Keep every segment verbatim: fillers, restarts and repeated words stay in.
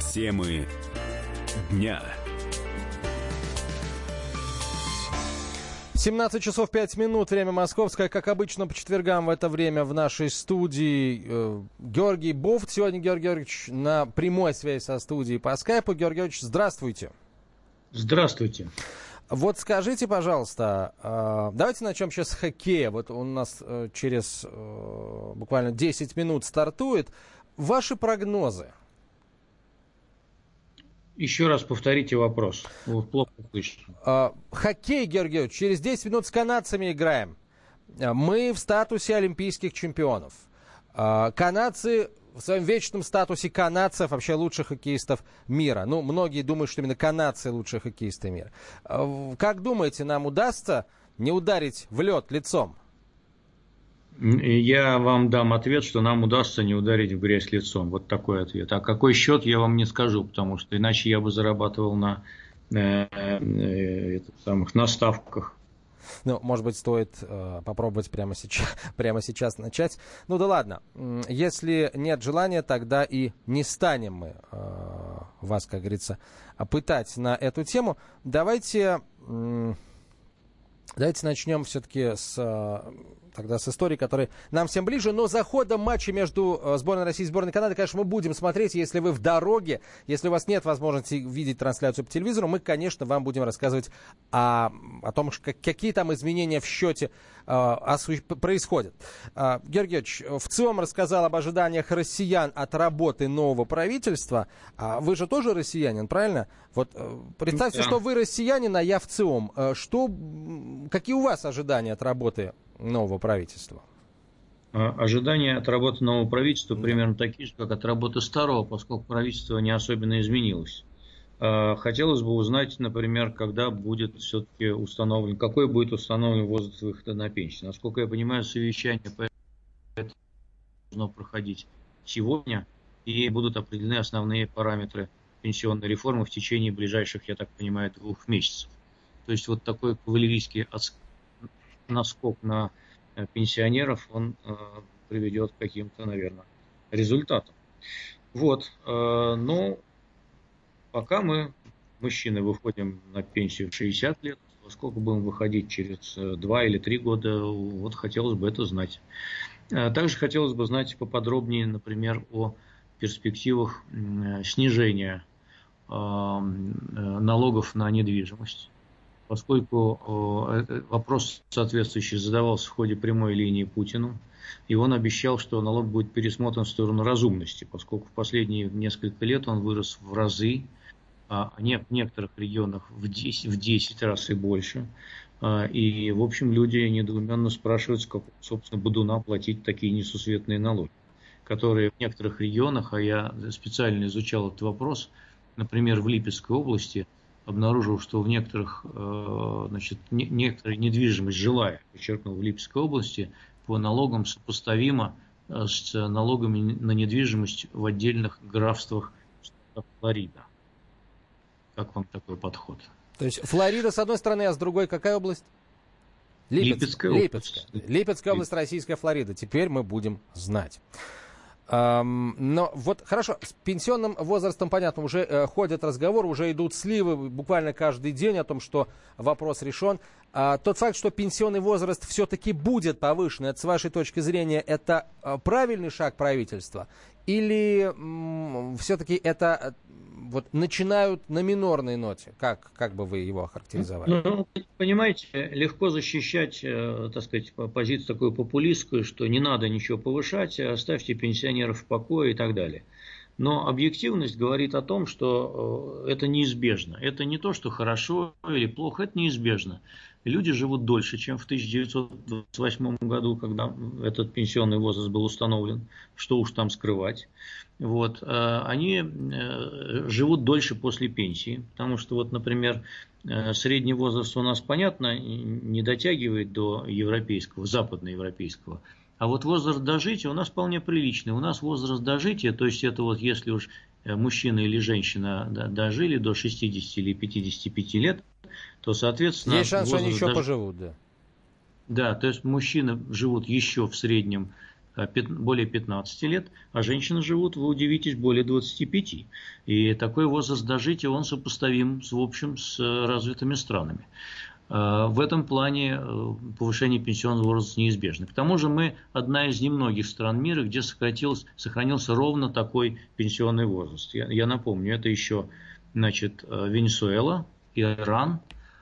Темы дня. семнадцать часов пять минут, время московское. Как обычно, по четвергам в это время в нашей студии э, Георгий Бофт. Сегодня Георгий Георгиевич на прямой связи со студией по скайпу. Георгий Георгиевич, здравствуйте. Здравствуйте. Вот скажите, пожалуйста, э, давайте начнем сейчас с хоккея. Вот он у нас э, через э, буквально десять минут стартует. Ваши прогнозы? Еще раз повторите вопрос. Вы плохо слышите. Э, хоккей, Георгий Георгиевич, через десять минут с канадцами играем. Мы в статусе олимпийских чемпионов. Э, канадцы в своем вечном статусе канадцев, вообще лучших хоккеистов мира. Ну, многие думают, что именно канадцы лучшие хоккеисты мира. Э, как думаете, нам удастся не ударить в лед лицом? Я вам дам ответ, что нам удастся не ударить в грязь лицом. Вот такой ответ. А какой счет, я вам не скажу, потому что иначе я бы зарабатывал на, э, э, самых, на ставках. Ну, может быть, стоит э, попробовать прямо сейчас, прямо сейчас начать. Ну да ладно. Если нет желания, тогда и не станем мы э, вас, как говорится, пытать на эту тему. Давайте, э, давайте начнем все-таки с... Э, Тогда с историей, которая нам всем ближе. Но за ходом матча между сборной России и сборной Канады, конечно, мы будем смотреть. Если вы в дороге, если у вас нет возможности видеть трансляцию по телевизору, мы, конечно, вам будем рассказывать о, о том, какие там изменения в счете а, происходят. А, Георгий Георгиевич, в ЦИОМ рассказал об ожиданиях россиян от работы нового правительства. А вы же тоже россиянин, правильно? Вот представьте, да. Что вы россиянин, а я в ЦИОМ. Что, какие у вас ожидания от работы нового правительства? Ожидания от работы нового правительства да. примерно такие же, как от работы старого, поскольку правительство не особенно изменилось. Хотелось бы узнать, например, когда будет все-таки установлен, какой будет установлен возраст выхода на пенсию. Насколько я понимаю, совещание по этому должно проходить сегодня, и будут определены основные параметры пенсионной реформы в течение ближайших, я так понимаю, двух месяцев. То есть вот такой кавалерийский наскок на пенсионеров, он э, приведет к каким-то, наверное, результатам. Вот. Э, но пока мы, мужчины, выходим на пенсию в шестьдесят лет, поскольку будем выходить через два или три года, вот хотелось бы это знать. Э, также хотелось бы знать поподробнее, например, о перспективах э, снижения э, налогов на недвижимость. Поскольку вопрос соответствующий задавался в ходе прямой линии Путину, и он обещал, что налог будет пересмотрен в сторону разумности, поскольку в последние несколько лет он вырос в разы, а в некоторых регионах в десять, в десять раз и больше. И, в общем, люди недоуменно спрашивают, с какого, собственно, бодуна платить такие несусветные налоги, которые в некоторых регионах, а я специально изучал этот вопрос, например, в Липецкой области, обнаружил, что в некоторых, значит, некоторая недвижимость жилая, подчеркнул, в Липецкой области по налогам сопоставима с налогами на недвижимость в отдельных графствах штата Флорида. Как вам такой подход? То есть Флорида с одной стороны, а с другой какая область? Липецк. Липецкая, Липецкая. область. Липецкая область, российская Флорида. Теперь мы будем знать. Um, но вот хорошо, с пенсионным возрастом, понятно, уже э, ходят разговоры, уже идут сливы буквально каждый день о том, что вопрос решен. А, тот факт, что пенсионный возраст все-таки будет повышен, это, с вашей точки зрения, это э, правильный шаг правительства? Или м- все-таки это э, вот, начинают на минорной ноте? Как, как бы вы его охарактеризовали? Ну, понимаете, легко защищать, э, так сказать, позицию такую популистскую, что не надо ничего повышать, оставьте пенсионеров в покое и так далее. Но объективность говорит о том, что э, это неизбежно. Это не то, что хорошо или плохо, это неизбежно. Люди живут дольше, чем в тысяча девятьсот двадцать восьмом году, когда этот пенсионный возраст был установлен, что уж там скрывать. Вот. Они живут дольше после пенсии, потому что, вот, например, средний возраст у нас, понятно, не дотягивает до европейского, западноевропейского, а вот возраст дожития у нас вполне приличный. У нас возраст дожития, то есть это вот если уж мужчина или женщина дожили до шестидесяти или пятидесяти пяти лет, то, соответственно... Есть шанс, что они еще дож... поживут, да. Да, то есть мужчины живут еще в среднем более пятнадцати лет, а женщины живут, вы удивитесь, более двадцати пяти. И такой возраст дожития, он сопоставим, в общем, с развитыми странами. В этом плане повышение пенсионного возраста неизбежно. К тому же мы одна из немногих стран мира, где сохранился ровно такой пенсионный возраст. Я, я напомню, это еще, значит, Венесуэла, Иран,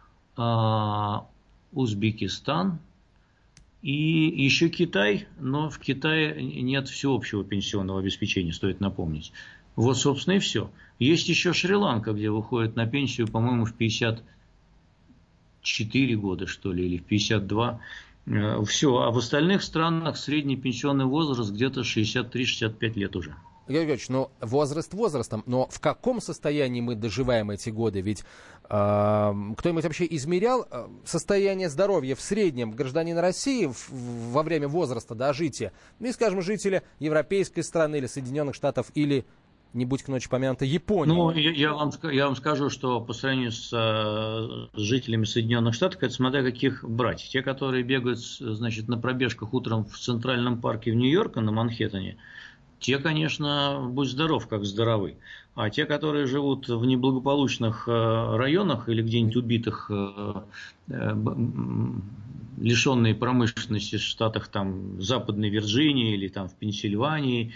Узбекистан и еще Китай, но в Китае нет всеобщего пенсионного обеспечения, стоит напомнить. Вот, собственно, и все. Есть еще Шри-Ланка, где выходит на пенсию, по-моему, в пятьдесят четыре года, что ли, или в пятьдесят два. Все. А в остальных странах средний пенсионный возраст где-то шестьдесят три - шестьдесят пять лет уже. Георгий Георгиевич, ну, возраст возрастом, но в каком состоянии мы доживаем эти годы? Ведь э, кто-нибудь вообще измерял э, состояние здоровья в среднем гражданина России в, в, во время возраста дожития? Ну, и, скажем, жителя европейской страны или Соединенных Штатов, или, не будь к ночи помянута, Японии. Ну, я, я, вам, я вам скажу, что по сравнению с, с жителями Соединенных Штатов, это смотря каких брать. Те, которые бегают, значит, на пробежках утром в Центральном парке в Нью-Йорке, на Манхэттене, те, конечно, будь здоров, как здоровы. А те, которые живут в неблагополучных районах или где-нибудь убитых, лишенные промышленности в штатах там, Западной Вирджинии или там, в Пенсильвании,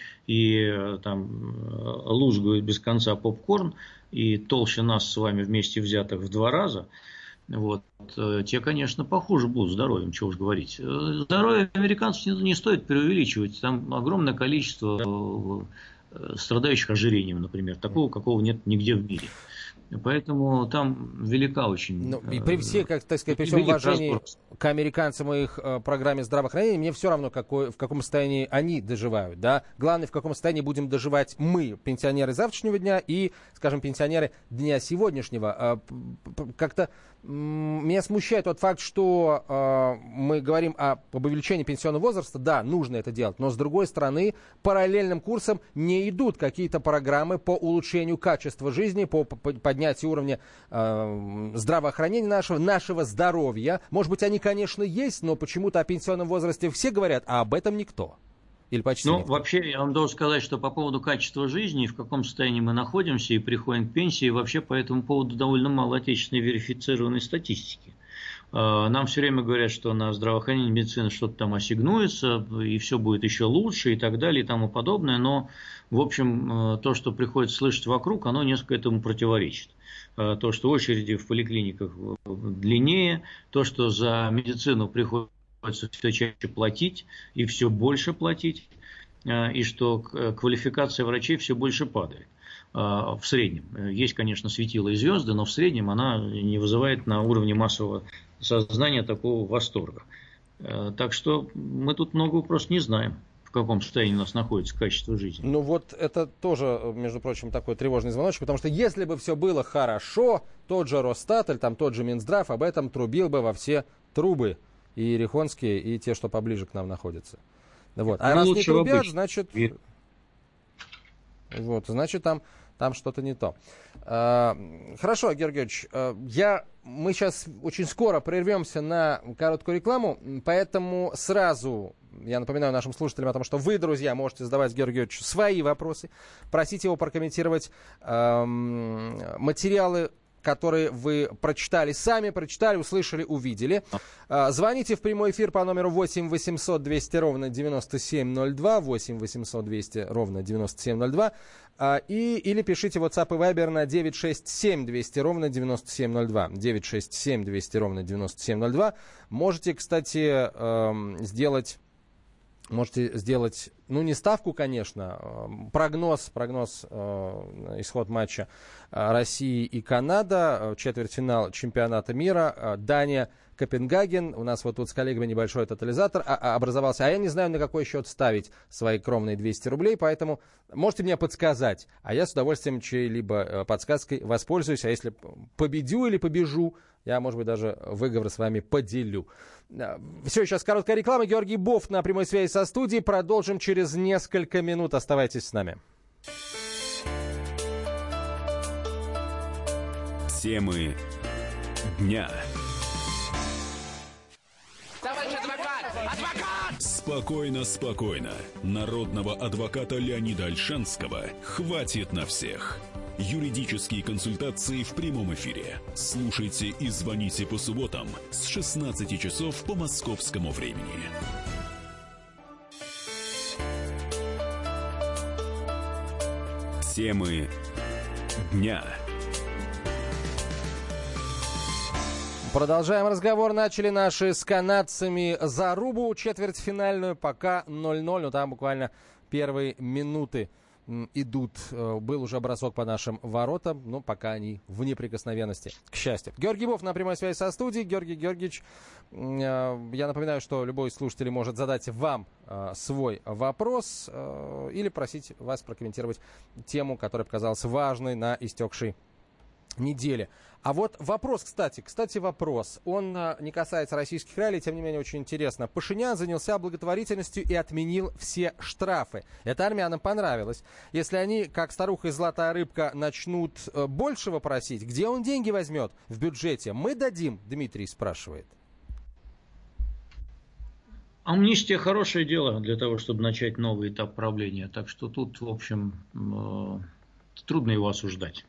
и там лузгают без конца попкорн, и толще нас с вами вместе взятых в два раза, вот, те, конечно, похуже будут здоровьем, чего уж говорить. Здоровье американцев не, не стоит преувеличивать. Там огромное количество страдающих ожирением, например, такого, какого нет нигде в мире. Поэтому там велика очень... Ну, и при всей, как, так сказать, при всем уважении разбор. К американцам и их э, программе здравоохранения, мне все равно, какой, в каком состоянии они доживают. Да? Главное, в каком состоянии будем доживать мы, пенсионеры завтрашнего дня и, скажем, пенсионеры дня сегодняшнего. Э, как-то э, меня смущает тот факт, что э, мы говорим об увеличении пенсионного возраста. Да, нужно это делать, но, с другой стороны, параллельным курсом не идут какие-то программы по улучшению качества жизни, по, по поднятию уровня э, здравоохранения нашего, нашего здоровья. Может быть, они, конечно, есть, но почему-то о пенсионном возрасте все говорят, а об этом никто. Или почти ну, никто. Вообще, я вам должен сказать, что по поводу качества жизни, в каком состоянии мы находимся и приходим к пенсии, вообще по этому поводу довольно мало отечественной верифицированной статистики. Нам все время говорят, что на здравоохранение медицины что-то там ассигнуется, и все будет еще лучше, и так далее, и тому подобное. Но, в общем, то, что приходится слышать вокруг, оно несколько этому противоречит. То, что очереди в поликлиниках длиннее, то, что за медицину приходится все чаще платить и все больше платить, и что квалификация врачей все больше падает. В среднем. Есть, конечно, светила и звезды, но в среднем она не вызывает на уровне массового сознания такого восторга. Так что мы тут много просто не знаем, в каком состоянии у нас находится качество жизни. Ну вот это тоже, между прочим, такой тревожный звоночек, потому что если бы все было хорошо, тот же Росстат или там тот же Минздрав об этом трубил бы во все трубы, и ерехонские, и те, что поближе к нам находятся. Вот. А ну, раз не трубят, значит... И... Вот, значит, там, там что-то не то. А, хорошо, Георгий Георгиевич, я, мы сейчас очень скоро прервемся на короткую рекламу, поэтому сразу я напоминаю нашим слушателям о том, что вы, друзья, можете задавать Георгию Георгиевичу свои вопросы, просить его прокомментировать эм, материалы, которые вы прочитали сами, прочитали, услышали, увидели. Звоните в прямой эфир по номеру восемь восемьсот двести ровно девяносто семь ноль два, восемь восемьсот двести ровно девяносто семь ноль два, и, или пишите WhatsApp и Viber на девять шесть семь двести ровно девяносто семь ноль два, девять шесть семь двести ровно девяносто семь ноль два. Можете, кстати, сделать... Можете сделать, ну, не ставку, конечно, прогноз, прогноз, э, исход матча России и Канада, четвертьфинал чемпионата мира, э, Дания, Копенгаген. У нас вот тут с коллегами небольшой тотализатор а, а, образовался, а я не знаю, на какой счет ставить свои кровные двести рублей, поэтому можете мне подсказать, а я с удовольствием чьей-либо подсказкой воспользуюсь, а если победю или побежу, я, может быть, даже выговор с вами поделю. Все, сейчас короткая реклама. Георгий Бофт на прямой связи со студией. Продолжим через несколько минут. Оставайтесь с нами. Темы дня. Товарищ адвокат! Адвокат! Спокойно, спокойно. Народного адвоката Леонида Ольшанского хватит на всех. Юридические консультации в прямом эфире. Слушайте и звоните по субботам с шестнадцати часов по московскому времени. Темы дня. Продолжаем разговор. Начали наши с канадцами зарубу четвертьфинальную. Пока ноль-ноль, но там буквально первые минуты идут. Был уже бросок по нашим воротам, но пока они в неприкосновенности, к счастью. Георгий Бов на прямой связи со студией. Георгий Георгиевич, я напоминаю, что любой слушатель может задать вам свой вопрос или просить вас прокомментировать тему, которая показалась важной на истекшей неделе. А вот вопрос, кстати, кстати, вопрос. Он не касается российских реалий, тем не менее очень интересно. Пашинян занялся благотворительностью и отменил все штрафы. Это армянам понравилось. Если они, как старуха и золотая рыбка, начнут большего просить, где он деньги возьмет в бюджете? Мы дадим, Дмитрий спрашивает. Амнистия хорошее дело для того, чтобы начать новый этап правления. Так что тут, в общем, трудно его осуждать.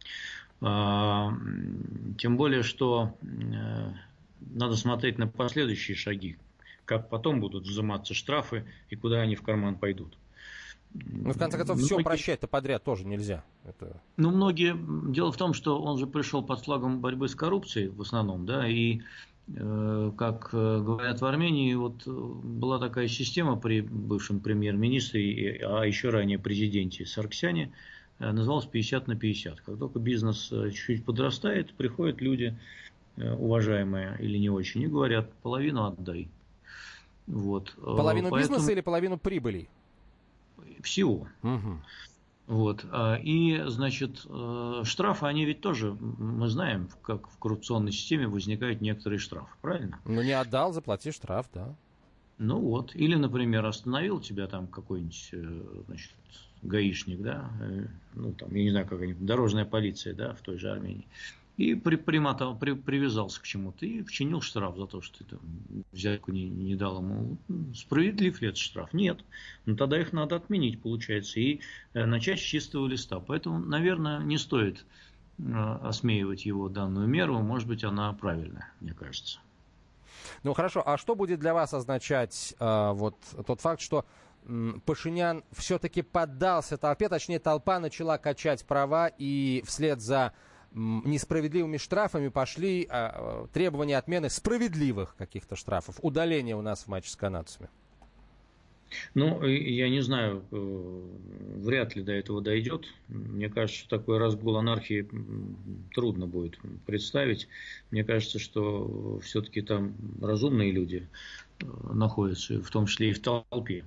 Тем более, что надо смотреть на последующие шаги, как потом будут взиматься штрафы и куда они в карман пойдут. Ну, в конце концов, многие... все прощать-то подряд тоже нельзя. Это... Ну, многие... Дело в том, что он же пришел под флагом борьбы с коррупцией в основном, да, и, э, как говорят в Армении, вот была такая система при бывшем премьер-министре, а еще ранее президенте Сарксяне, называлось пятьдесят на пятьдесят. Как только бизнес чуть-чуть подрастает, приходят люди, уважаемые или не очень, и говорят, половину отдай. Вот. Половину Поэтому... бизнеса или половину прибыли? Всего. Угу. Вот. И, значит, штрафы, они ведь тоже, мы знаем, как в коррупционной системе возникают некоторые штрафы, правильно? Ну, не отдал, заплати штраф, да. Ну вот. Или, например, остановил тебя там какой-нибудь, значит, гаишник, да, ну там, я не знаю, как они, дорожная полиция, да, в той же Армении, и при, примотал, при, привязался к чему-то и вчинил штраф за то, что ты там взятку не, не дал ему. Справедлив ли этот штраф? Нет. Но тогда их надо отменить, получается, и начать с чистого листа. Поэтому, наверное, не стоит осмеивать его данную меру, может быть, она правильная, мне кажется. Ну хорошо, а что будет для вас означать э, вот тот факт, что Пашинян все-таки поддался толпе, точнее толпа начала качать права, и вслед за несправедливыми штрафами пошли а, требования отмены справедливых каких-то штрафов, удаления у нас в матче с канадцами? Ну, я не знаю, вряд ли до этого дойдет. Мне кажется, что такой разгул анархии трудно будет представить. Мне кажется, что все-таки там разумные люди находятся, в том числе и в толпе.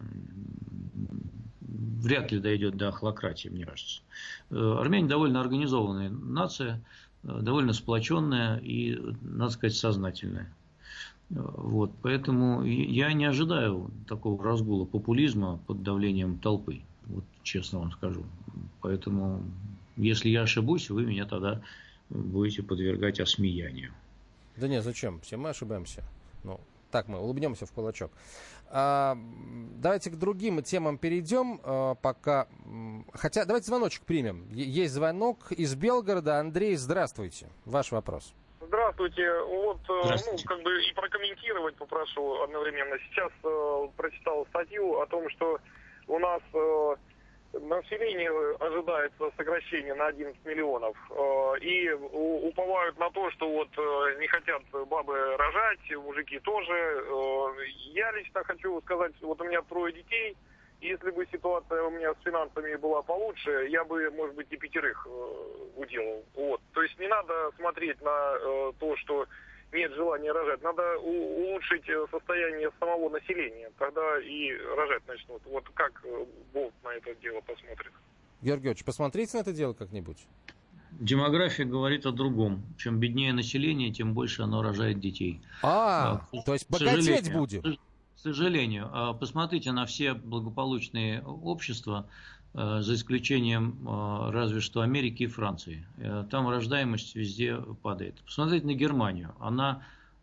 Вряд ли дойдет до охлократии, мне кажется. Армяне довольно организованная нация, довольно сплоченная и, надо сказать, сознательная. Вот, поэтому я не ожидаю такого разгула популизма под давлением толпы, вот честно вам скажу. Поэтому, если я ошибусь, вы меня тогда будете подвергать осмеянию. Да нет, зачем? Все мы ошибаемся. Ну, так мы улыбнемся в кулачок. А, давайте к другим темам перейдем, а, пока... Хотя, давайте звоночек примем. Есть звонок из Белгорода. Андрей, здравствуйте. Ваш вопрос. Здравствуйте. Вот, Здравствуйте. ну, как бы и прокомментировать попрошу одновременно. Сейчас э, прочитал статью о том, что у нас э, население ожидается сокращение на одиннадцать миллионов. Э, и у, уповают на то, что вот э, не хотят бабы рожать, мужики тоже. Э, я лично хочу сказать, вот у меня трое детей. Если бы ситуация у меня с финансами была получше, я бы, может быть, и пятерых э, уделал. Вот. То есть не надо смотреть на э, то, что нет желания рожать. Надо у- улучшить состояние самого населения. Тогда и рожать начнут. Вот как Бог на это дело посмотрит? Георгий Георгиевич, посмотрите на это дело как-нибудь. Демография говорит о другом. Чем беднее население, тем больше оно рожает детей. А, а то есть богатеть будем? К сожалению, посмотрите на все благополучные общества, за исключением разве что Америки и Франции. Там рождаемость везде падает. Посмотрите на Германию. Она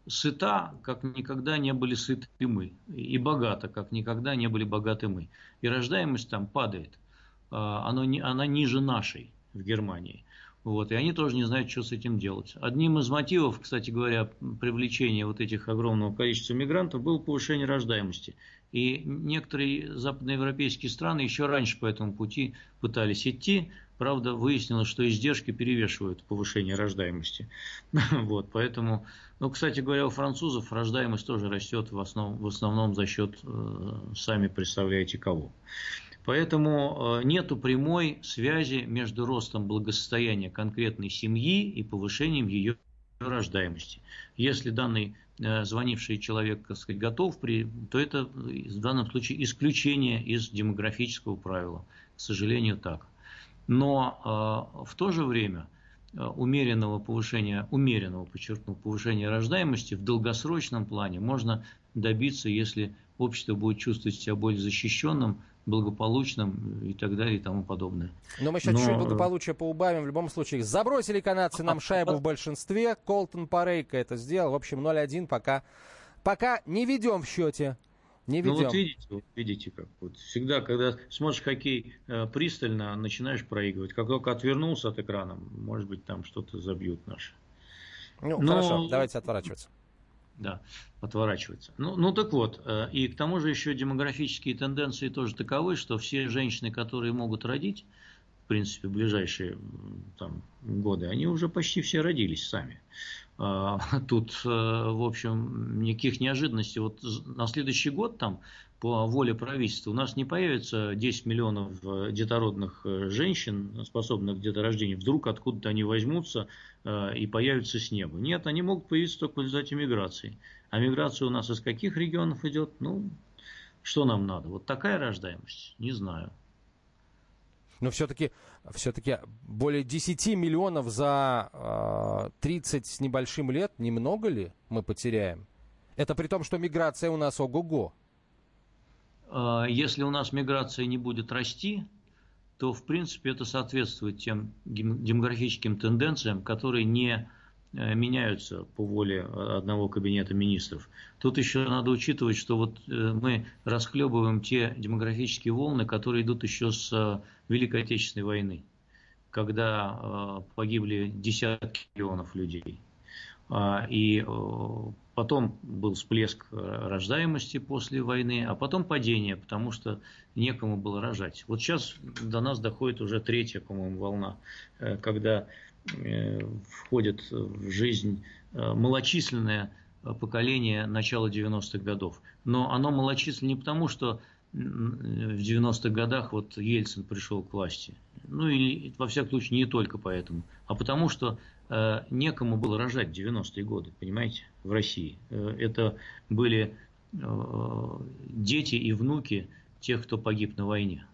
сыта, как никогда не были сыты мы, и богата, как никогда не были богаты мы. И рождаемость там падает, она, она ниже нашей в Германии. Вот, и они тоже не знают, что с этим делать. Одним из мотивов, кстати говоря, привлечения вот этих огромного количества мигрантов было повышение рождаемости. И некоторые западноевропейские страны еще раньше по этому пути пытались идти. Правда, выяснилось, что издержки перевешивают повышение рождаемости. Вот, поэтому, ну, кстати говоря, у французов рождаемость тоже растет в основном, в основном за счет, э, сами представляете кого. Поэтому нету прямой связи между ростом благосостояния конкретной семьи и повышением ее рождаемости. Если данный звонивший человек, так сказать, готов, то это в данном случае исключение из демографического правила. К сожалению, так. Но в то же время умеренного повышения, умеренного, подчеркну, повышения рождаемости в долгосрочном плане можно добиться, если общество будет чувствовать себя более защищенным, благополучным и так далее и тому подобное. Но мы сейчас Но... чуть-чуть благополучие поубавим. В любом случае, забросили канадцы нам шайбу в большинстве. Колтон Парейко это сделал. В общем, ноль один пока, пока не ведем в счете. Не ведем. Ну вот видите, вот видите как. Вот всегда, когда смотришь хоккей э, пристально, начинаешь проигрывать. Как только отвернулся от экрана, может быть, там что-то забьют наши. Ну, Но... хорошо, давайте отворачиваться. Да, отворачивается. Ну, ну так вот, э, и к тому же еще демографические тенденции тоже таковы, что все женщины, которые могут родить, в принципе, в ближайшие там, годы, они уже почти все родились сами. Э, тут, э, в общем, никаких неожиданностей. Вот на следующий год там, по воле правительства, у нас не появится десять миллионов детородных женщин, способных к деторождению. Вдруг откуда-то они возьмутся и появятся с неба. Нет, они могут появиться только в результате миграции. А миграция у нас из каких регионов идет? Ну, что нам надо? Вот такая рождаемость? Не знаю. Но все-таки, все-таки более десяти миллионов за э, тридцать с небольшим лет, немного ли мы потеряем? Это при том, что миграция у нас ого-го. Если у нас миграция не будет расти, то, в принципе, это соответствует тем демографическим тенденциям, которые не меняются по воле одного кабинета министров. Тут еще надо учитывать, что вот мы расхлебываем те демографические волны, которые идут еще с Великой Отечественной войны, когда погибли десятки миллионов людей. И потом был всплеск рождаемости после войны, а потом падение, потому что некому было рожать. Вот сейчас до нас доходит уже третья, по-моему, волна, когда входит в жизнь малочисленное поколение начала девяностых годов. Но оно малочисленное не потому, что в девяностых годах вот Ельцин пришел к власти. Ну и во всяком случае не только поэтому, а потому что э, некому было рожать в девяностые годы, понимаете, в России. Э, это были э, дети и внуки тех, кто погиб на войне.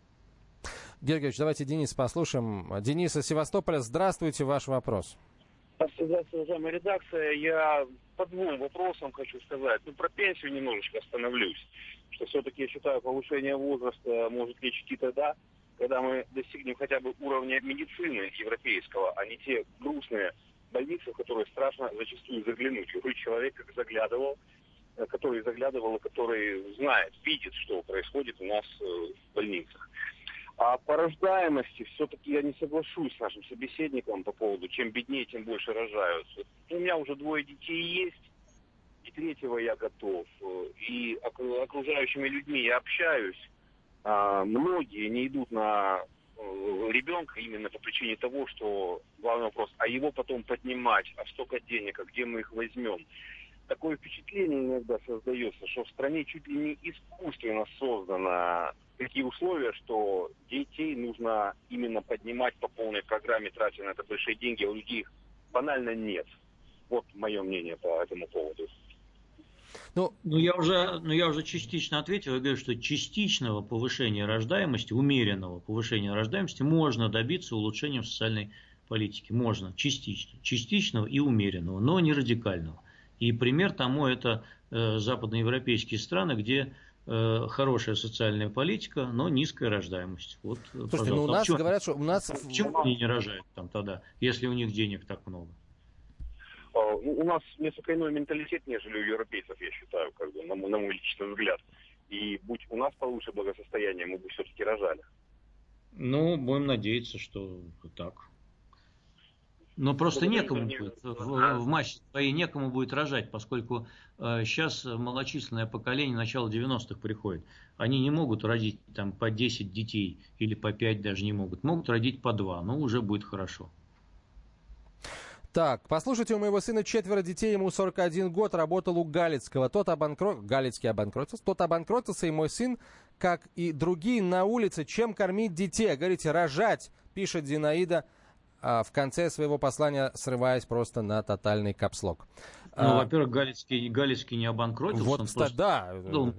Георгий Георгиевич, давайте Дениса послушаем. Денис из Севастополя, здравствуйте, ваш вопрос. Здравствуйте, уважаемая редакция. Я по двум вопросам хочу сказать. Ну, про пенсию немножечко остановлюсь. Что все-таки, я считаю, повышение возраста может лечь идти тогда, когда мы достигнем хотя бы уровня медицины европейского, а не те грустные больницы, в которые страшно зачастую заглянуть. Любой человек, как заглядывал, который заглядывал и который знает, видит, что происходит у нас в больницах. А по рождаемости все-таки я не соглашусь с нашим собеседником по поводу, чем беднее, тем больше рожаются. У меня уже двое детей есть, и третьего я готов. И окружающими людьми я общаюсь. Многие не идут на ребенка именно по причине того, что главный вопрос, а его потом поднимать, а столько денег, а где мы их возьмем? Такое впечатление иногда создается, что в стране чуть ли не искусственно создано такие условия, что детей нужно именно поднимать по полной программе, тратя на это большие деньги, а у людей их банально нет. Вот мое мнение по этому поводу. Ну, ну, я уже, ну, я уже частично ответил. Я говорю, что частичного повышения рождаемости, умеренного повышения рождаемости можно добиться улучшением социальной политики. Можно, частично. Частичного и умеренного, но не радикального. И пример тому это э, западноевропейские страны, где э, хорошая социальная политика, но низкая рождаемость. Вот, слушайте, ну у нас говорят, что у нас... Почему они не рожают там тогда, если у них денег так много? стал... Ну, у нас несколько иной менталитет, нежели у европейцев, я считаю, как бы, на, мой, на мой личный взгляд. И будь у нас получше благосостояние, мы бы все-таки рожали. Ну, будем надеяться, что так. Но просто Благодарю, некому не... будет, в, в массе своей некому будет рожать, поскольку э, сейчас малочисленное поколение начала девяностых приходит. Они не могут родить там по десять детей или по пять даже не могут. Могут родить по два, но уже будет хорошо. Так, послушайте, у моего сына четверо детей, ему сорок один год, работал у Галицкого. Тот обанкрот... Галицкий обанкротился, тот обанкротился, и мой сын, как и другие, на улице. Чем кормить детей? Говорите, рожать, пишет Зинаида, а в конце своего послания срываясь просто на тотальный капслок. Ну, а, во-первых, Галицкий, Галицкий не обанкротился. Вот, он кстати, да.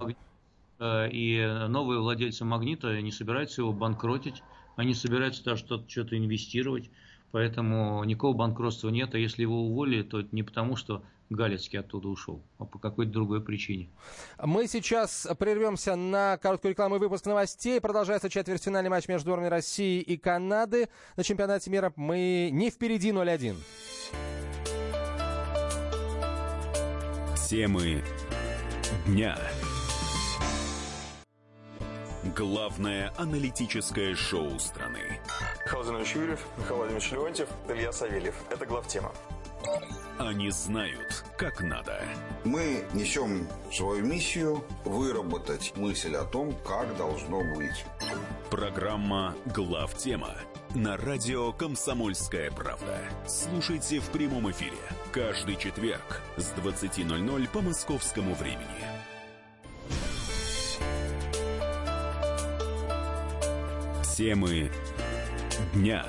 И новые владельцы «Магнита» не собираются его банкротить, они собираются даже что-то инвестировать. Поэтому никакого банкротства нет, а если его уволили, то это не потому, что Галицкий оттуда ушел, а по какой-то другой причине. Мы сейчас прервемся на короткую рекламу и выпуск новостей. Продолжается четвертьфинальный матч между сборной России и Канады на чемпионате мира. Мы не впереди ноль один. Темы дня. Главное аналитическое шоу страны. Михаил Владимирович Юрьев, Михаил Владимирович Леонтьев, Илья Савельев. Это главтема. Они знают, как надо. Мы несем свою миссию выработать мысль о том, как должно быть. Программа «Главтема» на радио «Комсомольская правда». Слушайте в прямом эфире каждый четверг с двадцати ноль-ноль по московскому времени. Темы дня.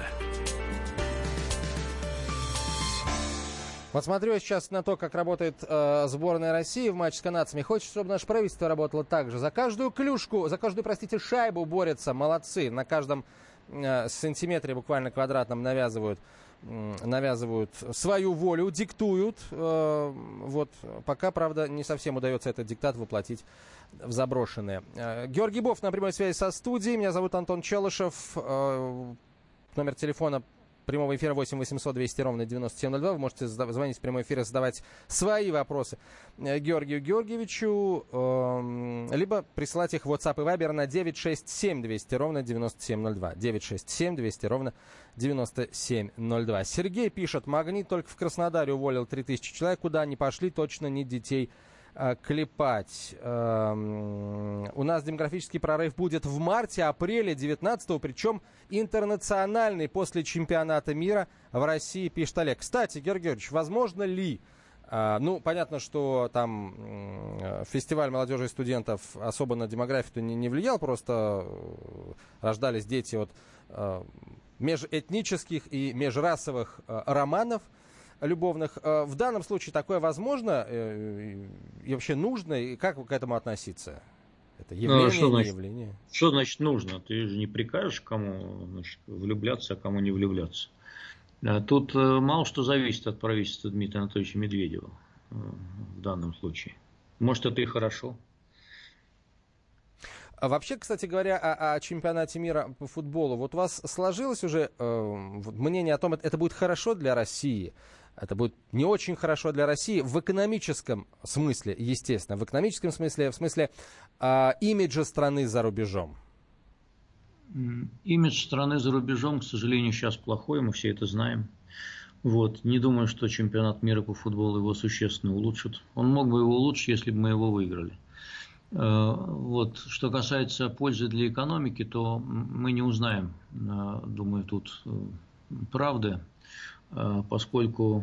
Вот смотрю я сейчас на то, как работает э, сборная России в матче с канадцами. Хочется, чтобы наше правительство работало так же. За каждую клюшку, за каждую, простите, шайбу борются. Молодцы. На каждом э, сантиметре буквально квадратном навязывают, э, навязывают свою волю, диктуют. Э, вот пока, правда, не совсем удается этот диктат воплотить в заброшенные. Э, Георгий Бов на прямой связи со студией. Меня зовут Антон Челышев. Э, номер телефона прямого эфира восемь восемьсот двести ровно девяносто семь ноль два. Вы можете звонить в прямой эфир и задавать свои вопросы Георгию Георгиевичу, э, либо присылать их в WhatsApp и Viber на девять шесть семь двести ровно девяносто семь ноль два. девять шесть семь двести ровно девяносто семь ноль два. Сергей пишет: «Магнит только в Краснодаре уволил три тысячи человек. Куда они пошли, точно не детей э, клепать. Э, у нас демографический прорыв будет в марте-апреле девятнадцатого, причем интернациональный, после чемпионата мира в России», пишет Олег. Кстати, Георгий Георгиевич, возможно ли, э, ну, понятно, что там э, фестиваль молодежи и студентов особо на демографию не, не влиял, просто э, рождались дети от э, межэтнических и межрасовых э, романов любовных. Э, в данном случае такое возможно э, и вообще нужно, и как к этому относиться? Это явление, ну, что, не значит, явление? Что значит нужно? Ты же не прикажешь, кому, значит, влюбляться, а кому не влюбляться. Тут мало что зависит от правительства Дмитрия Анатольевича Медведева в данном случае. Может, это и хорошо. А вообще, кстати говоря, о, о чемпионате мира по футболу. Вот у вас сложилось уже э, мнение о том, это, это будет хорошо для России, это будет не очень хорошо для России в экономическом смысле, естественно, в экономическом смысле, в смысле э, имиджа страны за рубежом? Имидж страны за рубежом, к сожалению, сейчас плохой, мы все это знаем. Вот. Не думаю, что чемпионат мира по футболу его существенно улучшит. Он мог бы его улучшить, если бы мы его выиграли. Вот. Что касается пользы для экономики, то мы не узнаем, думаю, тут правды, поскольку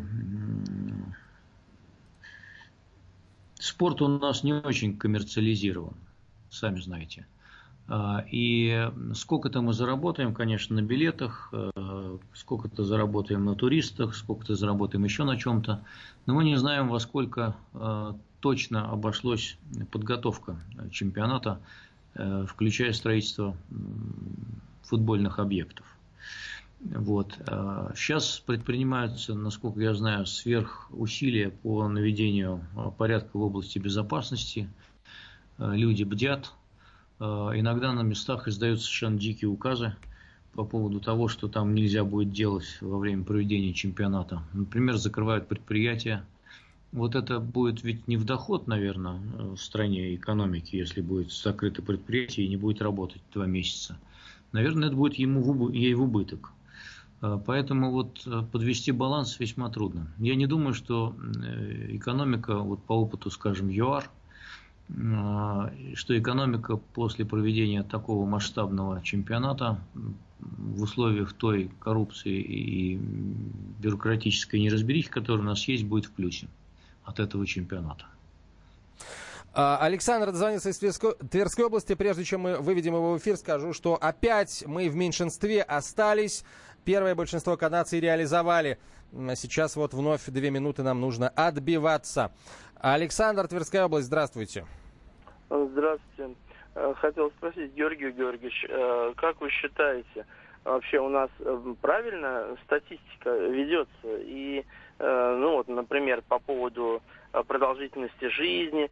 спорт у нас не очень коммерциализирован, сами знаете. И сколько-то мы заработаем, конечно, на билетах, сколько-то заработаем на туристах, сколько-то заработаем еще на чем-то, но мы не знаем, во сколько точно обошлась подготовка чемпионата, включая строительство футбольных объектов. Вот. Сейчас предпринимаются, насколько я знаю, сверхусилия по наведению порядка в области безопасности. Люди бдят. Иногда на местах издаются совершенно дикие указы по поводу того, что там нельзя будет делать во время проведения чемпионата. Например, закрывают предприятия. Вот это будет ведь не в доход, наверное, в стране экономики, если будет закрыто предприятие и не будет работать два месяца. Наверное, это будет ему в, ей в убыток. Поэтому вот подвести баланс весьма трудно. Я не думаю, что экономика, вот по опыту, скажем, ЮАР, что экономика после проведения такого масштабного чемпионата в условиях той коррупции и бюрократической неразберихи, которая у нас есть, будет в плюсе от этого чемпионата. Александр дозвонился из Тверской, Тверской области. Прежде чем мы выведем его в эфир, скажу, что опять мы в меньшинстве остались. Первое большинство канадцев реализовали. Сейчас вот вновь две минуты нам нужно отбиваться. Александр, Тверская область, здравствуйте. Здравствуйте. Хотел спросить, Георгий Георгиевич, как вы считаете, вообще у нас правильно статистика ведется? И, ну вот, например, по поводу продолжительности жизни,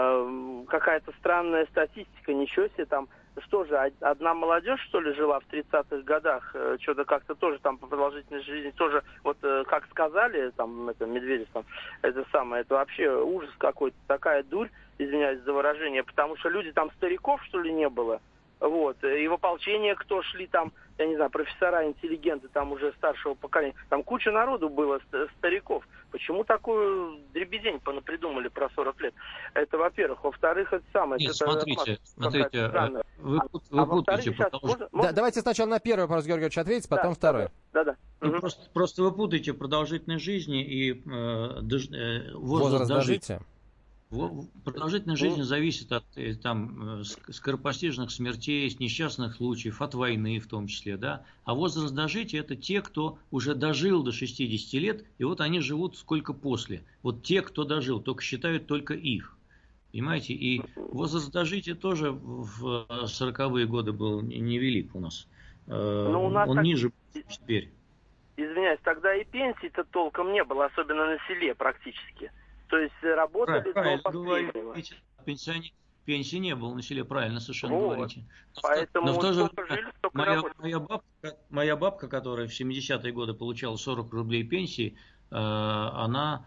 какая-то странная статистика, ничего себе там, что же, одна молодежь, что ли, жила в тридцатых годах, что-то как-то тоже там по продолжительности жизни, тоже, вот как сказали, там, это, Медведев, там, это самое, это вообще ужас какой-то, такая дурь, извиняюсь за выражение, потому что люди там стариков, что ли, не было, вот, и в ополчение кто шли там, я не знаю, профессора, интеллигенты, там уже старшего поколения, там куча народу было, стариков. Почему такую дребедень понапридумали про сорок лет? Это, во-первых. Во-вторых, это самое... Нет, это смотрите, смотрите, вы, вы а путаете, потому можно, что... можно? Да, давайте сначала на первый вопрос, Георгий Георгиевич, ответить, потом да, второй. Да, да. Ну, угу. просто, просто вы путаете продолжительность жизни и э, дож, э, возраст, возраст дожития. Продолжительность жизни зависит от там, скоропостижных смертей, несчастных случаев, от войны в том числе. Да? А возраст дожития – это те, кто уже дожил до шестидесяти лет, и вот они живут сколько после. Вот те, кто дожил, только считают только их. Понимаете? И возраст дожития тоже в сороковые годы был невелик у нас. Но у нас Он так... ниже теперь. Извиняюсь, тогда и пенсии-то толком не было, особенно на селе практически. То есть работали правильно, до последнего. Пенсионер, пенсии не было на селе, правильно совершенно вот. говорите. Но Поэтому но в то же время жили, моя, моя, бабка, моя бабка, которая в семидесятые годы получала сорок рублей пенсии, э, она,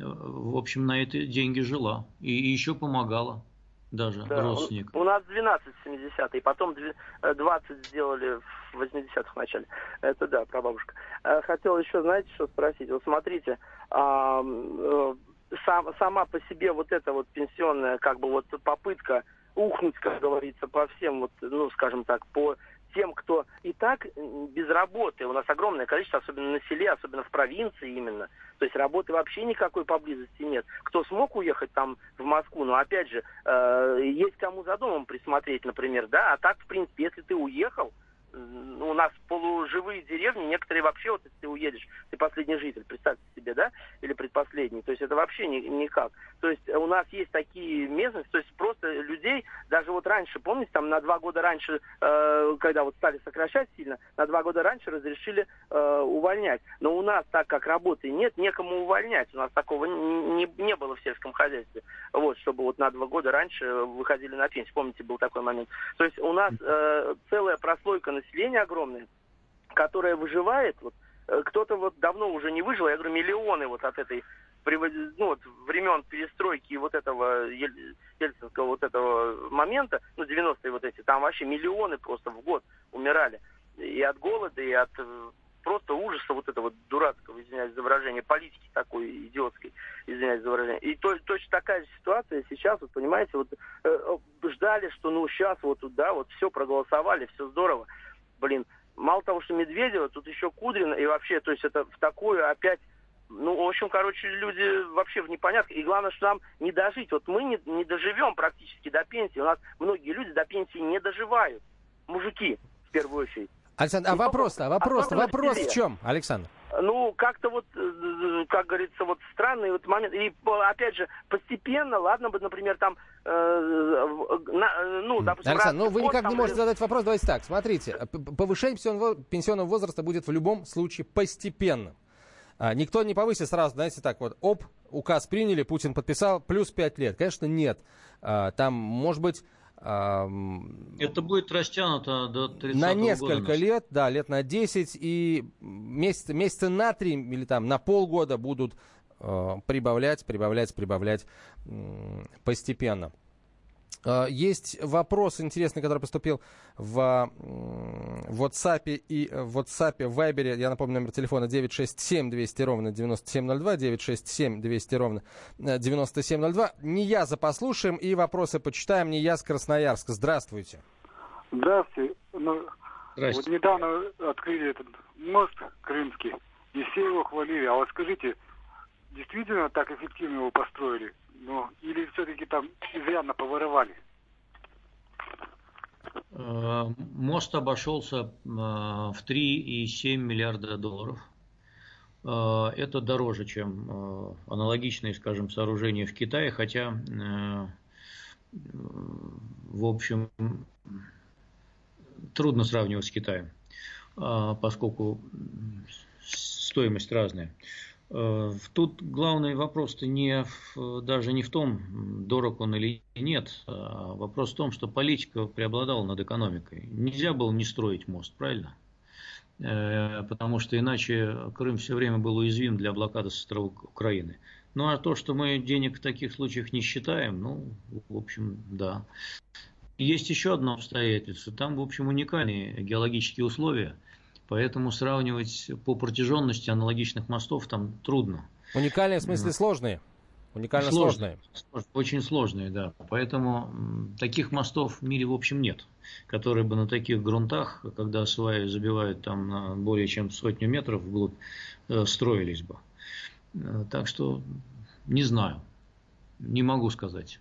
в общем, на эти деньги жила. И, и еще помогала даже да, родственникам. У, у нас двенадцать в семидесятые, потом двадцать сделали в восьмидесятых в начале. Это да, прабабушка. Хотел еще, знаете, что спросить? Вот смотрите, а, Сам, сама по себе вот эта вот пенсионная как бы вот попытка ухнуть, как говорится, по всем вот, ну, скажем так, по тем, кто и так без работы. У нас огромное количество, особенно на селе, особенно в провинции именно. То есть работы вообще никакой поблизости нет. Кто смог уехать там в Москву, но опять же, э, есть кому за домом присмотреть, например, да, а так, в принципе, если ты уехал, у нас полуживые деревни, некоторые вообще, вот если ты уедешь, ты последний житель, представьте себе, да, или предпоследний, то есть это вообще ни, никак. То есть у нас есть такие местности, то есть просто людей, даже вот раньше, помните, там на два года раньше, э, когда вот стали сокращать сильно, на два года раньше разрешили э, увольнять. Но у нас, так как работы нет, некому увольнять, у нас такого не, не было в сельском хозяйстве, вот, чтобы вот на два года раньше выходили на пенсию, помните, был такой момент. То есть у нас э, целая прослойка населения, население огромное, которое выживает, вот, кто-то вот давно уже не выжил, я говорю, миллионы вот от этой, ну, вот, времен перестройки и вот этого ельцинского вот этого момента, ну, девяностые вот эти, там вообще миллионы просто в год умирали. И от голода, и от просто ужаса вот этого дурацкого, извиняюсь за выражение, политики такой идиотской, извиняюсь за выражение. И то, точно такая же ситуация сейчас, вот понимаете, вот э, ждали, что ну сейчас вот, да, вот все проголосовали, все здорово. Блин, мало того, что Медведева, тут еще Кудрина, и вообще, то есть это в такую опять, ну, в общем, короче, люди вообще в непонятках. И главное, что нам не дожить. Вот мы не, не доживем практически до пенсии. У нас многие люди до пенсии не доживают. Мужики, в первую очередь. Александр, а вопрос-то, вопрос, а вопрос в чем, Александр? Ну, как-то вот, как говорится, вот странный вот момент. И, опять же, постепенно, ладно бы, например, там, э, на, ну, допустим... Александр, ну, вы год, никак там, не можете задать вопрос. Давайте так, смотрите. Повышение пенсионного возраста будет в любом случае постепенно. Никто не повысит сразу, знаете, так вот, оп, указ приняли, Путин подписал, плюс пять лет. Конечно, нет. Там, может быть... Это будет растянуто до тридцатого года. На несколько года. лет, да, лет на десять, и месяца, месяца на три или там на полгода будут э, прибавлять, прибавлять, прибавлять э, постепенно. Э, есть вопрос интересный, который поступил в, э, в WhatsApp и в WhatsApp, в Viber. Я напомню, номер телефона девять шесть семь двести ровно девяносто семь ноль два, девять шесть семь двести ровно девяносто семь ноль два. Нияза послушаем и вопросы почитаем. Нияз, Красноярск. Здравствуйте. Здравствуйте. Ну, Здравствуйте. Вот недавно открыли этот мост крымский, и все его хвалили. А вот скажите, действительно так эффективно его построили? Ну, или все-таки там изрядно поворовали? Мост обошелся в три и семь миллиарда долларов. Это дороже, чем аналогичные, скажем, сооружения в Китае, хотя, в общем, трудно сравнивать с Китаем, поскольку стоимость разная. Тут главный вопрос-то не в, даже не в том, дорог он или нет. А вопрос в том, что политика преобладала над экономикой. Нельзя было не строить мост, правильно? Потому что иначе Крым все время был уязвим для блокады со стороны Украины. Ну а то, что мы денег в таких случаях не считаем, ну, в общем, да. Есть еще одно обстоятельство. Там, в общем, уникальные геологические условия. Поэтому сравнивать по протяженности аналогичных мостов там трудно. Уникальные в смысле сложные? Уникально сложные. сложные. Очень сложные, да. Поэтому таких мостов в мире, в общем, нет. Которые бы на таких грунтах, когда сваи забивают там на более чем сотню метров вглубь, строились бы. Так что не знаю. Не могу сказать.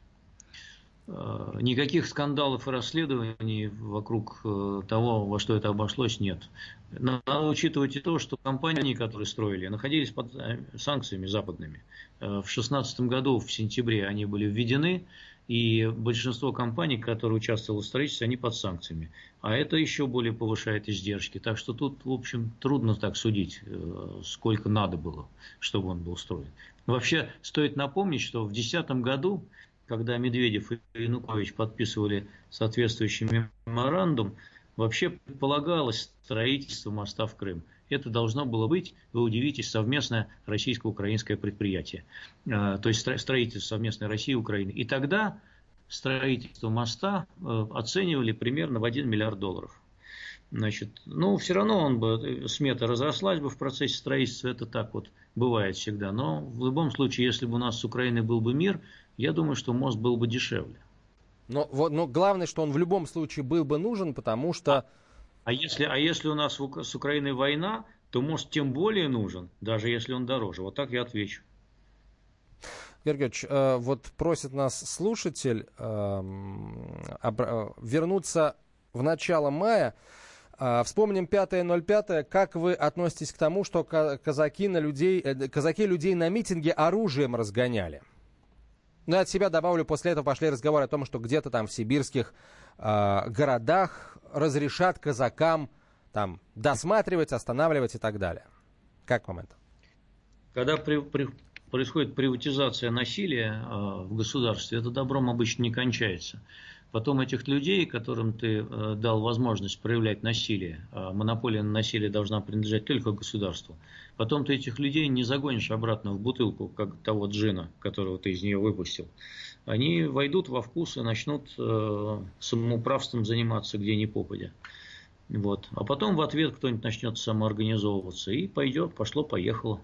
Никаких скандалов и расследований вокруг того, во что это обошлось, нет. Надо учитывать и то, что компании, которые строили, находились под санкциями западными. В две тысячи шестнадцатом году, в сентябре, они были введены, и большинство компаний, которые участвовали в строительстве, они под санкциями. А это еще более повышает издержки. Так что тут, в общем, трудно так судить, сколько надо было, чтобы он был строен. Вообще, стоит напомнить, что в две тысячи десятом году, когда Медведев и Янукович подписывали соответствующий меморандум, вообще предполагалось строительство моста в Крым. Это должно было быть, вы удивитесь, совместное российско-украинское предприятие. То есть строительство совместной России и Украины. И тогда строительство моста оценивали примерно в один миллиард долларов. Значит, ну, все равно он бы, смета разрослась бы в процессе строительства, это так вот бывает всегда. Но в любом случае, если бы у нас с Украиной был бы мир, я думаю, что мост был бы дешевле. Но, вот, но главное, что он в любом случае был бы нужен, потому что... А если, а если у нас с Украиной война, то мост тем более нужен, даже если он дороже. Вот так я отвечу. Георгий Георгиевич, э, вот просит нас слушатель э, обра- вернуться в начало мая. Э, вспомним пятое ноль пятое. Как вы относитесь к тому, что казаки, на людей, э, казаки людей на митинге оружием разгоняли? Ну и от себя добавлю, после этого пошли разговоры о том, что где-то там в сибирских э, городах разрешат казакам там досматривать, останавливать и так далее. Как вам это? Когда при, при, происходит приватизация насилия э, в государстве, это добром обычно не кончается. Потом этих людей, которым ты э, дал возможность проявлять насилие, э, монополия на насилие должна принадлежать только государству, потом ты этих людей не загонишь обратно в бутылку, как того джина, которого ты из нее выпустил. Они войдут во вкус и начнут э, самоуправством заниматься где ни попадя. Вот. А потом в ответ кто-нибудь начнет самоорганизовываться и пойдет, пошло-поехало.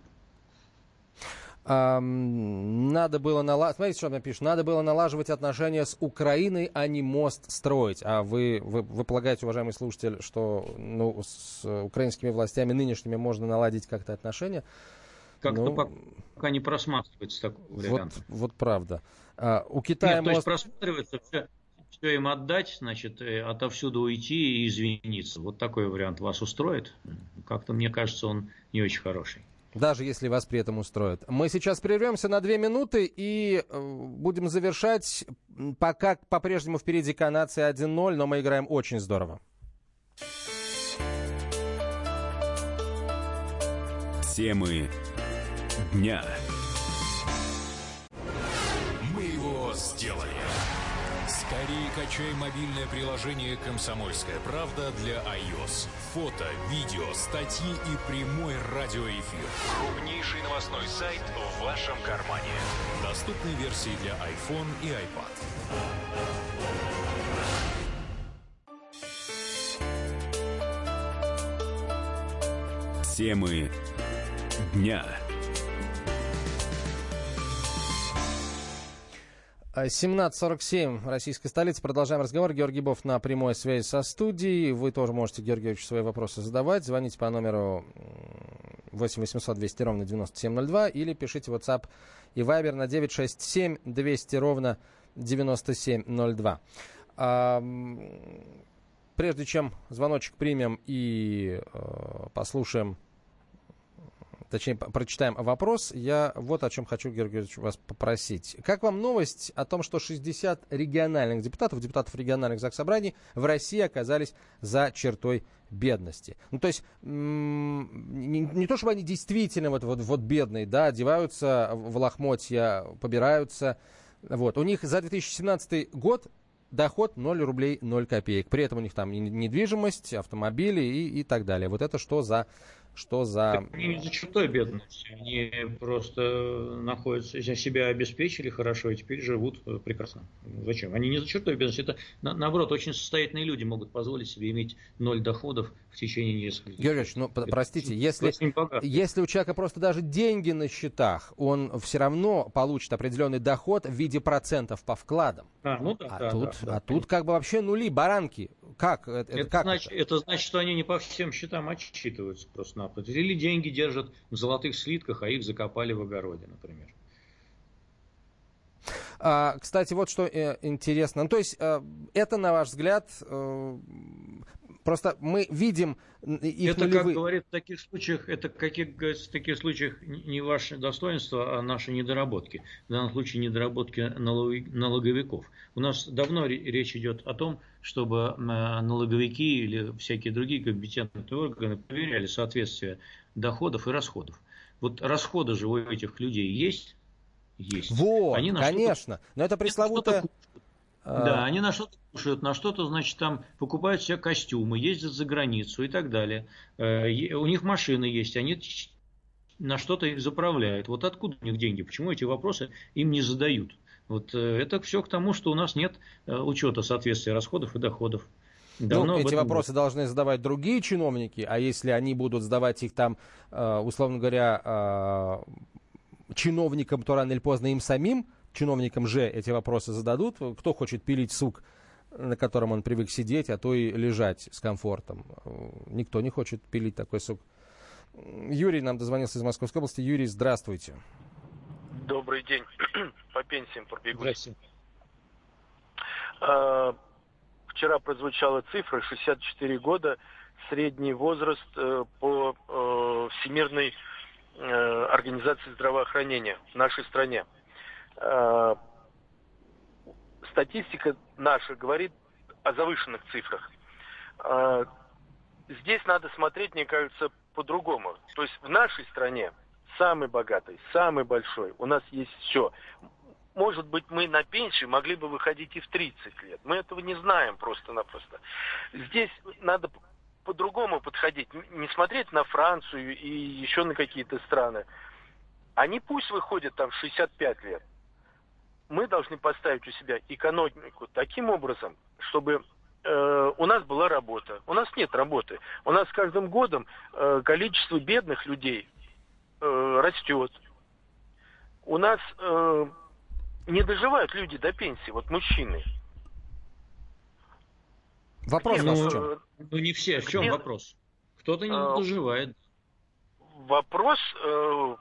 Надо было налаживать, смотрите, что мне пишут, надо было налаживать отношения с Украиной, а не мост строить. А вы, вы, вы полагаете, уважаемый слушатель, что ну, с украинскими властями нынешними можно наладить как-то отношения? Как-то ну, пока, пока не просматривается такой вариант. Вот, вот правда. А, у Китая Нет, мост... то есть просматривается, все, все им отдать, значит, отовсюду уйти и извиниться. Вот такой вариант вас устроит? Как-то, мне кажется, он не очень хороший. Даже если вас при этом устроят. Мы сейчас прервемся на две минуты и э, будем завершать. Пока по-прежнему впереди канадцы один ноль, но мы играем очень здорово. Темы дня. Мы его сделали. Скорее качай мобильное приложение «Комсомольская правда» для iOS. Фото, видео, статьи и прямой радиоэфир. Крупнейший новостной сайт в вашем кармане. Доступны версии для iPhone и iPad. Темы дня. семнадцать сорок семь, российская столица. Продолжаем разговор. Георгий Бов на прямой связи со студией. Вы тоже можете, Георгий Георгиевич, свои вопросы задавать. Звоните по номеру восемь восемьсот двести ровно девяносто семь ноль два или пишите WhatsApp и Viber на девять шесть семь двести ровно девяносто семь ноль два. А, прежде чем звоночек примем и э, послушаем, точнее, прочитаем вопрос, я вот о чем хочу, Георгий Георгиевич, вас попросить. Как вам новость о том, что шестьдесят региональных депутатов, депутатов региональных заксобраний в России оказались за чертой бедности? Ну, то есть, м- не, не то, чтобы они действительно вот, вот, вот бедные, да, одеваются в лохмотья, побираются. Вот. У них за две тысячи семнадцатый год доход ноль рублей ноль копеек. При этом у них там недвижимость, автомобили и, и так далее. Вот это что за... Что за... Так они не за чертой бедности, они просто находятся, себя обеспечили хорошо и теперь живут прекрасно. Зачем? Они не за чертой бедности, это на, наоборот, очень состоятельные люди могут позволить себе иметь ноль доходов в течение нескольких лет. Георгий Ильич, ну простите, если, если у человека просто даже деньги на счетах, он все равно получит определенный доход в виде процентов по вкладам. А, ну да, а да, тут, да, да, а тут как бы вообще нули, баранки. Как? Это, это, как значит, это? это значит, что они не по всем счетам отчитываются просто. Или деньги держат в золотых слитках, а их закопали в огороде, например. А, кстати, вот что э, интересно. Ну, то есть, э, это, на ваш взгляд, э, просто мы видим их это, нулевые... как говорят в таких случаях, это каких, в таких случаях не ваше достоинство, а наши недоработки. В данном случае недоработки налоговиков. У нас давно речь идет о том, чтобы налоговики или всякие другие компетентные органы проверяли соответствие доходов и расходов. Вот расходы же у этих людей есть? Есть. Вот, они конечно. Но это пресловутое... Да, они на что-то кушают, на что-то, значит, там покупают себе костюмы, ездят за границу и так далее. У них машины есть, они на что-то их заправляют. Вот откуда у них деньги? Почему эти вопросы им не задают? Вот это все к тому, что у нас нет учета соответствия расходов и доходов. Давно ну, эти вопросы было. Должны задавать другие чиновники, а если они будут задавать их там, условно говоря, чиновникам, то рано или поздно им самим, чиновникам же эти вопросы зададут. Кто хочет пилить сук, на котором он привык сидеть, а то и лежать с комфортом? Никто не хочет пилить такой сук. Юрий нам дозвонился из Московской области. Юрий, здравствуйте. Добрый день. По пенсиям пробегу. Здравствуйте. А, вчера прозвучала цифра шестьдесят четыре года, средний возраст э, по э, Всемирной э, организации здравоохранения в нашей стране. Э, статистика наша говорит о завышенных цифрах. Э, здесь надо смотреть, мне кажется, по-другому. То есть в нашей стране самый богатый, самый большой, у нас есть все. Может быть, мы на пенсию могли бы выходить и в тридцать лет. Мы этого не знаем просто-напросто. Здесь надо по-другому подходить. Не смотреть на Францию и еще на какие-то страны. Они пусть выходят там в шестьдесят пять лет. Мы должны поставить у себя экономику таким образом, чтобы э, у нас была работа. У нас нет работы. У нас с каждым годом э, количество бедных людей э, растет. У нас э, не доживают люди до пенсии, вот мужчины. Вопрос ну, в чем? Ну не все. В чем Где? Вопрос? Кто-то не э, доживает. Вопрос... Э,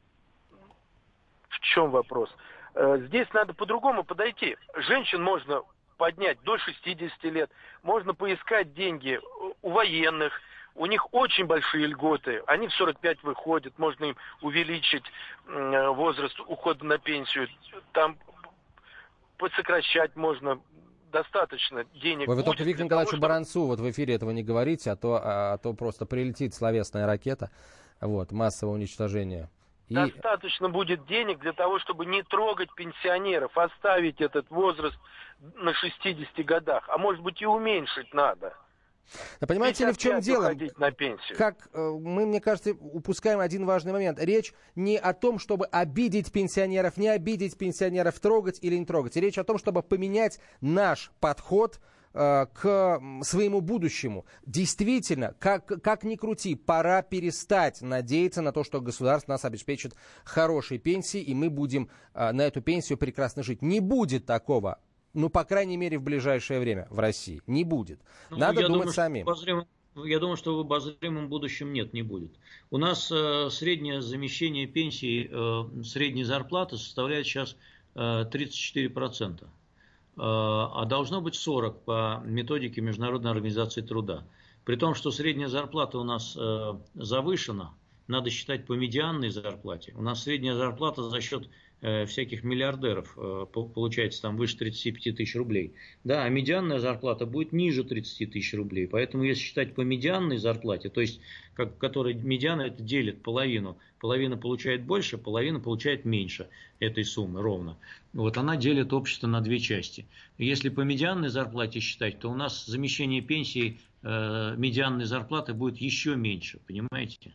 в чем вопрос? Э, здесь надо по-другому подойти. Женщин можно поднять до шестидесяти лет. Можно поискать деньги у военных. У них очень большие льготы. Они в сорок пять выходят. Можно им увеличить э, возраст ухода на пенсию. Там подсокращать можно. Достаточно денег. Вы, вы только Виктору Николаевичу того, Баранцу вот в эфире этого не говорите, а то, а, а то просто прилетит словесная ракета. Вот, массовое уничтожение И... Достаточно будет денег для того, чтобы не трогать пенсионеров, оставить этот возраст на шестидесяти годах, а может быть и уменьшить надо. Да понимаете ли, в чем дело? На пенсию. Как мы, мне кажется, упускаем один важный момент. Речь не о том, чтобы обидеть пенсионеров, не обидеть пенсионеров, трогать или не трогать. Речь о том, чтобы поменять наш подход э, к своему будущему. Действительно, как, как ни крути, пора перестать надеяться на то, что государство нас обеспечит хорошей пенсией, и мы будем э, на эту пенсию прекрасно жить. Не будет такого. Ну, по крайней мере, в ближайшее время в России. Не будет. Ну, Надо думать думаю, самим. Обозримым, я думаю, что в обозримом будущем нет, не будет. У нас э, среднее замещение пенсии, э, средней зарплаты составляет сейчас э, тридцать четыре процента. Э, а должно быть сорок процентов по методике Международной организации труда. При том, что средняя зарплата у нас э, завышена, надо считать по медианной зарплате. У нас средняя зарплата за счет всяких миллиардеров получается там выше тридцати пяти тысяч рублей. Да, а медианная зарплата будет ниже тридцати тысяч рублей. Поэтому если считать по медианной зарплате, то есть, как, которая медиана это делит половину, половина получает больше, половина получает меньше этой суммы ровно. Вот она делит общество на две части. Если по медианной зарплате считать, то у нас замещение пенсии э, медианной зарплаты будет еще меньше, понимаете?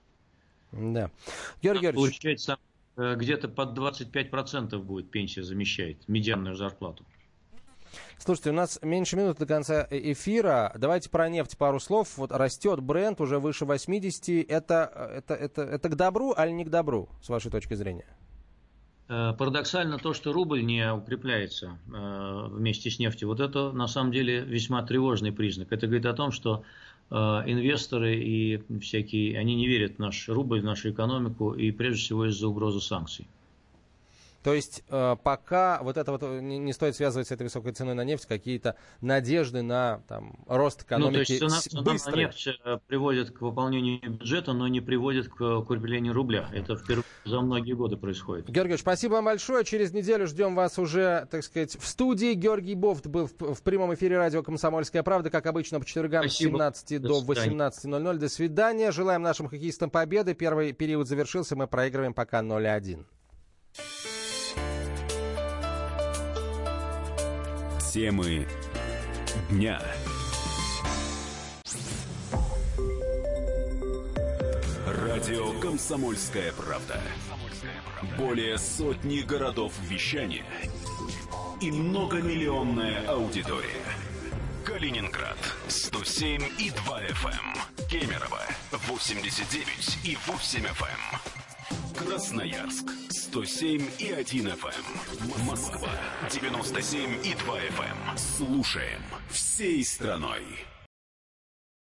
Да. Георгий Георгиевич, получается, где-то под двадцать пять процентов будет пенсия замещает медианную зарплату. Слушайте, у нас меньше минут до конца эфира. Давайте про нефть пару слов. Вот растет Брент уже выше восьмидесяти. Это, это, это, это к добру, а не к добру, с вашей точки зрения? Парадоксально то, что рубль не укрепляется вместе с нефтью. Вот это на самом деле весьма тревожный признак. Это говорит о том, что инвесторы и всякие, они не верят в наш рубль, в нашу экономику, и прежде всего из-за угрозы санкций. То есть э, пока вот это вот не, не стоит связывать с этой высокой ценой на нефть какие-то надежды на там, рост экономики ну, то есть цена, быстрый. Цена на нефть приводит к выполнению бюджета, но не приводит к укреплению рубля. Это впервые за многие годы происходит. Георгий Георгиевич, спасибо вам большое. Через неделю ждем вас уже, так сказать, в студии. Георгий Бофт был в, в прямом эфире радио «Комсомольская правда», как обычно, по четвергам с семнадцати до восемнадцати ноль ноль. До свидания. Желаем нашим хоккеистам победы. Первый период завершился. Мы проигрываем пока ноль один. Темы дня. Радио «Комсомольская правда». Более сотни городов вещания и многомиллионная аудитория. Калининград сто семь и два эф эм, Кемерово восемьдесят девять и восемь эф эм. Красноярск сто семь и один эф эм. Москва девяносто семь и два эф эм. Слушаем всей страной.